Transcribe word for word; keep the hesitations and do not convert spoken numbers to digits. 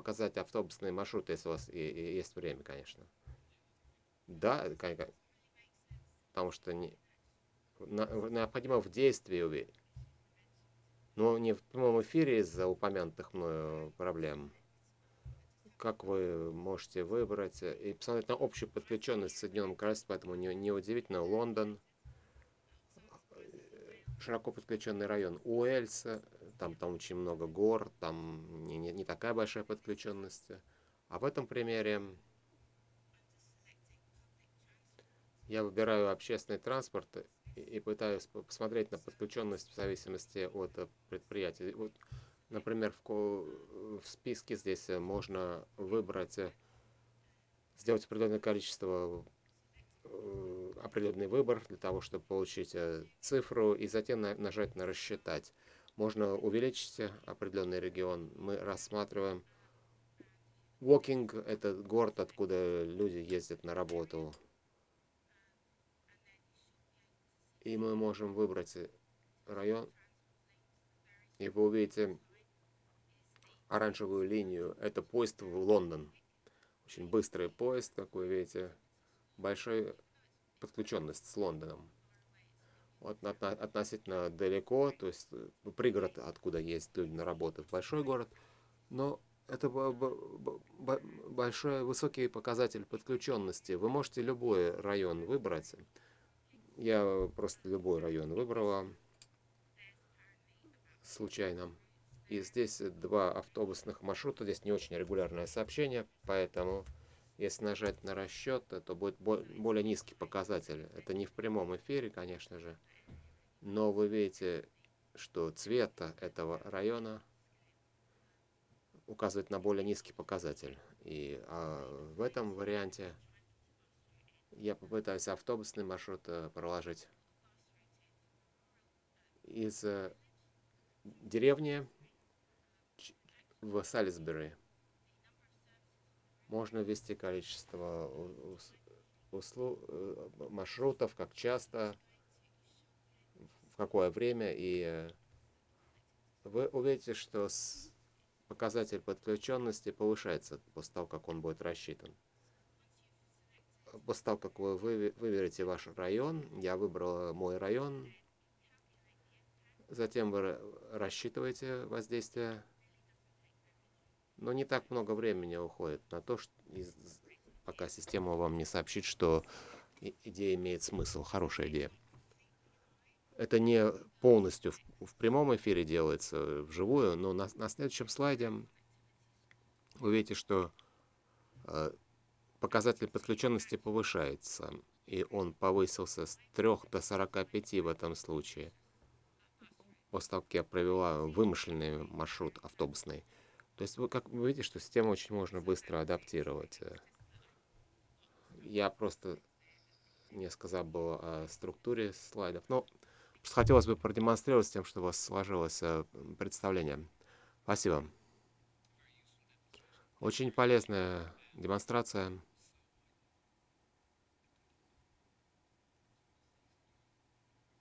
показать автобусные маршруты, если у вас и- и есть время, конечно. Да, это, кон- кон- потому что не, на- необходимо в действии увидеть. Но не в прямом эфире из-за упомянутых мною проблем. Как вы можете выбрать э, и посмотреть на общую подключенность в Соединенном Королевстве, поэтому не, неудивительно, Лондон, широко подключенный район Уэльса, там, там очень много гор, там не, не, не такая большая подключенность. А в этом примере я выбираю общественный транспорт и, и пытаюсь по- посмотреть на подключенность в зависимости от э, предприятия. Вот, например, в, ко- в списке здесь э, можно выбрать, э, сделать определенное количество э, определенный выбор для того, чтобы получить э, цифру и затем на- нажать на «Рассчитать». Можно увеличить э, определенный регион. Мы рассматриваем Walking — это город, откуда люди ездят на работу. И мы можем выбрать э, район, и вы увидите оранжевую линию. Это поезд в Лондон. Очень быстрый поезд, как вы видите. Большая подключенность с Лондоном. Вот относительно далеко, то есть э, пригород, откуда есть люди на работу, в большой город. Но это большой, высокий показатель подключенности. Вы можете любой район выбрать. Я просто любой район выбрала случайно. И здесь два автобусных маршрута. Здесь не очень регулярное сообщение, поэтому если нажать на расчет, то будет более низкий показатель. Это не в прямом эфире, конечно же. Но вы видите, что цвет этого района указывает на более низкий показатель. И а, в этом варианте я попытаюсь автобусный маршрут э, проложить из э, деревни в Салисбери. Можно ввести количество услуг, э, маршрутов, как часто, в какое время, и э, вы увидите, что показатель подключенности повышается после того, как он будет рассчитан. После того, как вы выберете ваш район, я выбрал мой район, затем вы рассчитываете воздействие, но не так много времени уходит на то, что, пока система вам не сообщит, что идея имеет смысл, хорошая идея. Это не полностью в, в прямом эфире делается вживую, но на, на следующем слайде вы видите, что э, показатель подключенности повышается, и он повысился с трёх до сорока пяти в этом случае. После того, как я провела вымышленный маршрут автобусный. То есть вы как вы видите, что систему очень можно быстро адаптировать. Я просто несколько забыл о структуре слайдов. Но просто хотелось бы продемонстрировать с тем, что у вас сложилось э, представление. Спасибо. Очень полезная демонстрация.